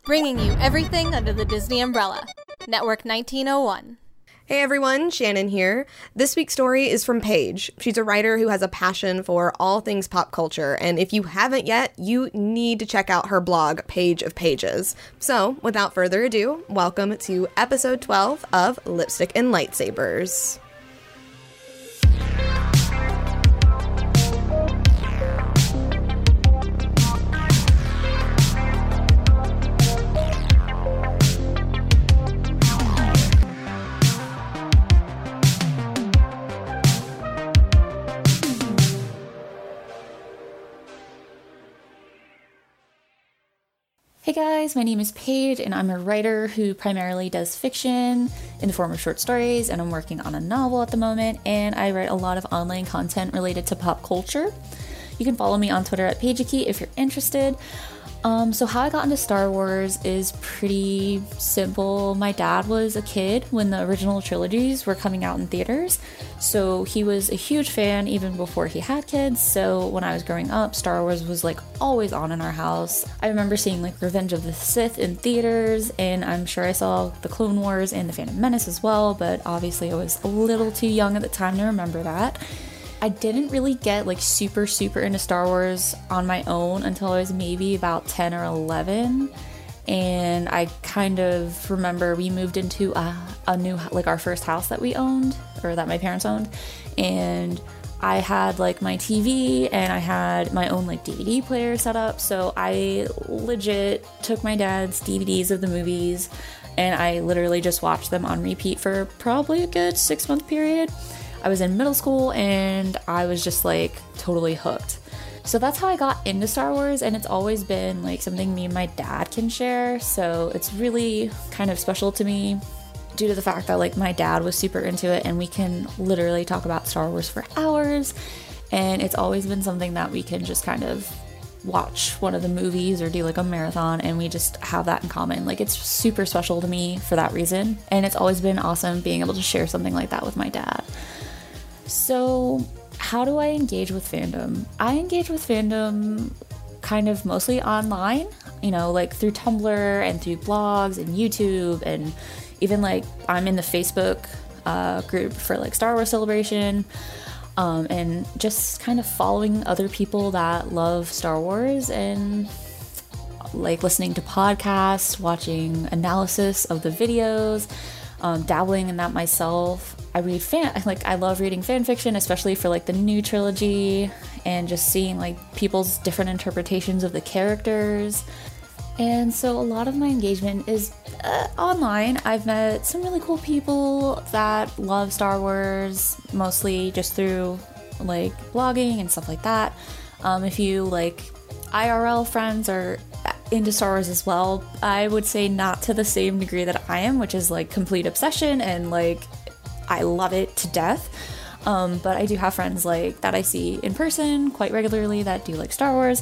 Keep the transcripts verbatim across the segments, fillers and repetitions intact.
Bringing you everything under the Disney umbrella. Network nineteen oh one. Hey everyone, Shannon here. This week's story is from Paige. She's a writer who has a passion for all things pop culture, and if you haven't yet, you need to check out her blog, Page of Pages. So, without further ado, welcome to episode twelve of Lipstick and Lightsabers. Hey guys, my name is Paige and I'm a writer who primarily does fiction in the form of short stories, and I'm working on a novel at the moment, and I write a lot of online content related to pop culture. You can follow me on Twitter at Pageaki if you're interested. Um, so how I got into Star Wars is pretty simple. My dad was a kid when the original trilogies were coming out in theaters, so he was a huge fan even before he had kids. So when I was growing up, Star Wars was like always on in our house. I remember seeing like Revenge of the Sith in theaters, and I'm sure I saw the Clone Wars and the Phantom Menace as well, but obviously I was a little too young at the time to remember that. I didn't really get like super super into Star Wars on my own until I was maybe about ten or eleven, and I kind of remember we moved into a, a new, like our first house that we owned, or that my parents owned, and I had like my T V and I had my own like D V D player set up, so I legit took my dad's D V Ds of the movies and I literally just watched them on repeat for probably a good six month period. I was in middle school and I was just like totally hooked. So that's how I got into Star Wars, and it's always been like something me and my dad can share. So it's really kind of special to me due to the fact that like my dad was super into it and we can literally talk about Star Wars for hours. And it's always been something that we can just kind of watch one of the movies or do like a marathon, and we just have that in common. Like it's super special to me for that reason. And it's always been awesome being able to share something like that with my dad. So how do I engage with fandom? I engage with fandom kind of mostly online, you know, like through Tumblr and through blogs and YouTube, and even like I'm in the Facebook uh, group for like Star Wars Celebration, um, and just kind of following other people that love Star Wars and like listening to podcasts, watching analysis of the videos, um, dabbling in that myself. I read fan, like I love reading fan fiction, especially for like the new trilogy, and just seeing like people's different interpretations of the characters. And so a lot of my engagement is uh, online. I've met some really cool people that love Star Wars, mostly just through like blogging and stuff like that. Um, if you like I R L friends are into Star Wars as well, I would say not to the same degree that I am, which is like complete obsession and like I love it to death. Um, but I do have friends like that I see in person quite regularly that do like Star Wars.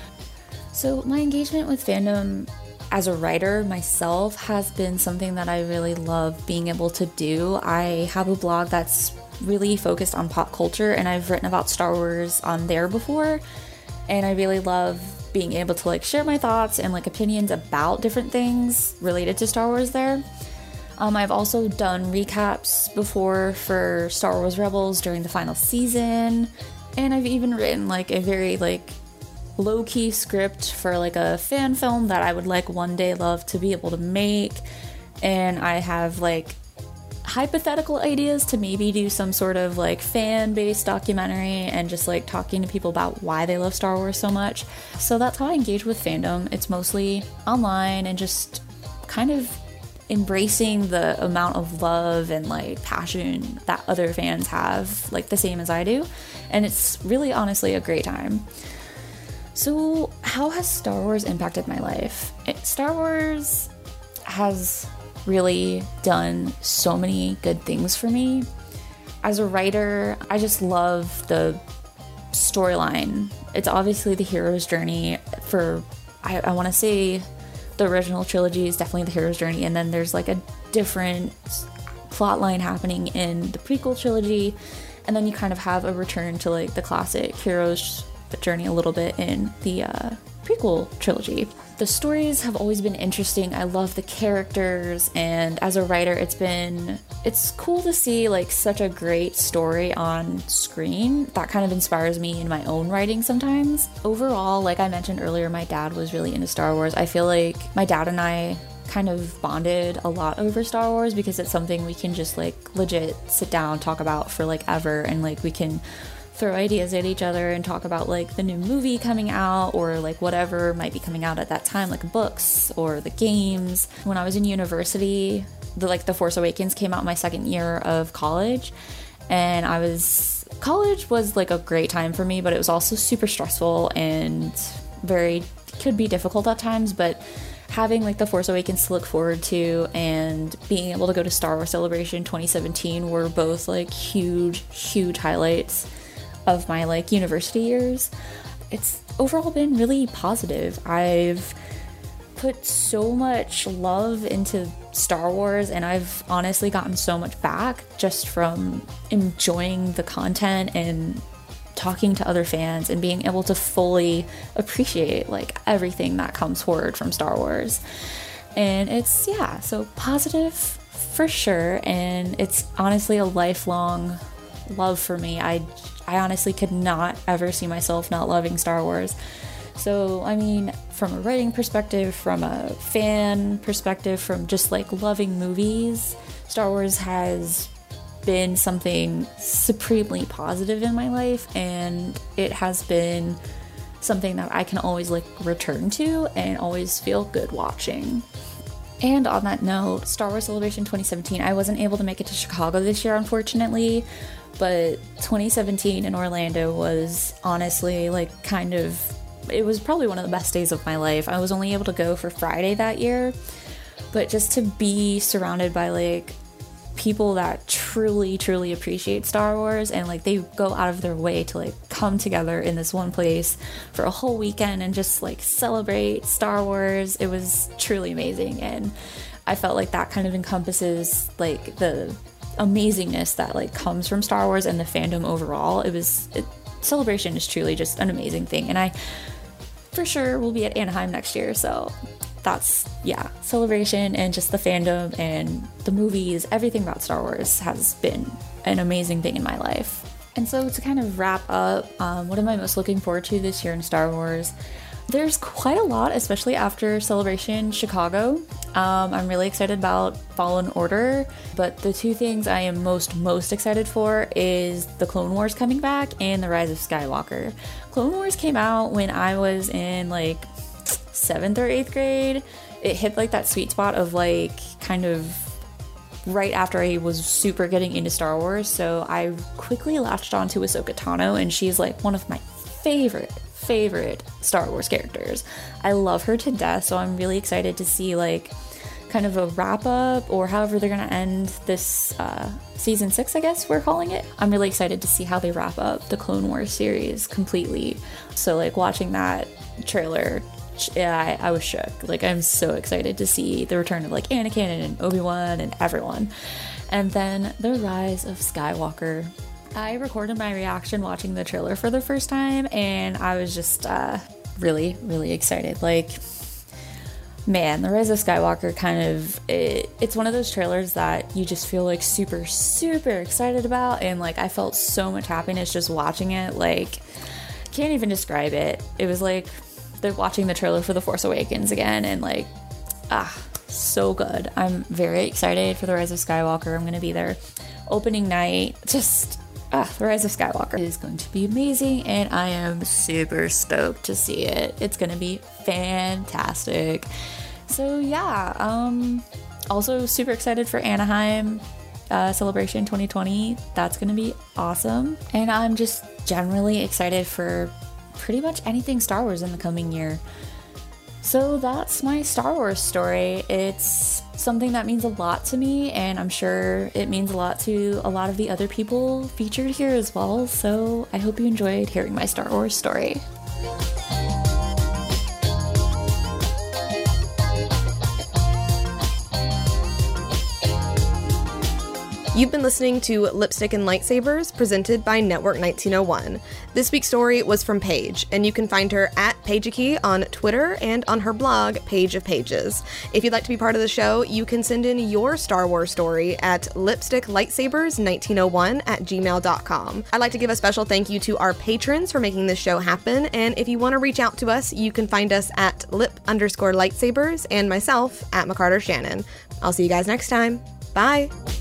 So my engagement with fandom as a writer myself has been something that I really love being able to do. I have a blog that's really focused on pop culture, and I've written about Star Wars on there before, and I really love being able to like share my thoughts and like opinions about different things related to Star Wars there. Um, I've also done recaps before for Star Wars Rebels during the final season, and I've even written like a very like low-key script for like a fan film that I would like one day love to be able to make. And I have like hypothetical ideas to maybe do some sort of like fan-based documentary and just like talking to people about why they love Star Wars so much. So that's how I engage with fandom. It's mostly online and just kind of embracing the amount of love and like passion that other fans have, like the same as I do. And it's really honestly a great time. So how has Star Wars impacted my life? It, Star Wars has really done so many good things for me. As a writer, I just love the storyline. It's obviously the hero's journey for, I, I want to say the original trilogy is definitely the hero's journey, and then there's like a different plot line happening in the prequel trilogy, and then you kind of have a return to like the classic hero's journey a little bit in the uh, prequel trilogy. The stories have always been interesting. I love the characters, and as a writer, it's been it's cool to see like such a great story on screen. That kind of inspires me in my own writing sometimes. Overall, like I mentioned earlier, my dad was really into Star Wars. I feel like my dad and I kind of bonded a lot over Star Wars because it's something we can just like legit sit down, talk about for like ever, and like we can throw ideas at each other and talk about like the new movie coming out or like whatever might be coming out at that time, like books or the games. When I was in university, the like The Force Awakens came out my second year of college, and I was college was like a great time for me, but it was also super stressful and very could be difficult at times. But having like The Force Awakens to look forward to and being able to go to Star Wars Celebration twenty seventeen were both like huge huge highlights of my like university years. It's overall been really positive. I've put so much love into Star Wars, and I've honestly gotten so much back just from enjoying the content and talking to other fans and being able to fully appreciate like everything that comes forward from Star Wars. And it's yeah, so positive for sure, and it's honestly a lifelong love for me. I I honestly could not ever see myself not loving Star Wars. So, I mean, from a writing perspective, from a fan perspective, from just like loving movies, Star Wars has been something supremely positive in my life, and it has been something that I can always like return to and always feel good watching. And on that note, Star Wars Celebration twenty seventeen, I wasn't able to make it to Chicago this year, unfortunately, but twenty seventeen in Orlando was honestly like kind of, it was probably one of the best days of my life. I was only able to go for Friday that year, but just to be surrounded by like people that truly, truly appreciate Star Wars, and like they go out of their way to like come together in this one place for a whole weekend and just like celebrate Star Wars. It was truly amazing, and I felt like that kind of encompasses like the amazingness that like comes from Star Wars and the fandom overall. It was it, Celebration is truly just an amazing thing, and I for sure will be at Anaheim next year, so that's, yeah, Celebration and just the fandom and the movies, everything about Star Wars has been an amazing thing in my life. And so to kind of wrap up, um, what am I most looking forward to this year in Star Wars? There's quite a lot, especially after Celebration Chicago. Um, I'm really excited about Fallen Order, but the two things I am most, most excited for is the Clone Wars coming back and the Rise of Skywalker. Clone Wars came out when I was in like seventh or eighth grade. It hit like that sweet spot of like kind of right after I was super getting into Star Wars, so I quickly latched onto Ahsoka Tano, and she's like one of my favorite favorite Star Wars characters. I love her to death, so I'm really excited to see like kind of a wrap up or however they're gonna end this uh, season six, I guess we're calling it. I'm really excited to see how they wrap up the Clone Wars series completely. So like watching that trailer, yeah, I, I was shook. Like I'm so excited to see the return of like Anakin and Obi-Wan and everyone. And then the Rise of Skywalker. I recorded my reaction watching the trailer for the first time, and I was just uh, really, really excited. Like, man, the Rise of Skywalker kind of, it, it's one of those trailers that you just feel like super, super excited about, and like I felt so much happiness just watching it. Like, can't even describe it. It was like they're watching the trailer for The Force Awakens again, and like, ah, so good. I'm very excited for the Rise of Skywalker. I'm gonna be there opening night. Just ah, the Rise of Skywalker is going to be amazing, and I am super stoked to see it. It's gonna be fantastic. So yeah, um also super excited for Anaheim uh, Celebration twenty twenty. That's gonna be awesome, and I'm just generally excited for pretty much anything Star Wars in the coming year. So that's my Star Wars story. It's something that means a lot to me, and I'm sure it means a lot to a lot of the other people featured here as well. So I hope you enjoyed hearing my Star Wars story. You've been listening to Lipstick and Lightsabers, presented by Network nineteen oh one. This week's story was from Paige, and you can find her at Pageaki on Twitter and on her blog, Page of Pages. If you'd like to be part of the show, you can send in your Star Wars story at lipsticklightsabers nineteen oh one at gmail dot com. I'd like to give a special thank you to our patrons for making this show happen, and if you want to reach out to us, you can find us at lip underscore lightsabers and myself at McCarter Shannon. I'll see you guys next time. Bye!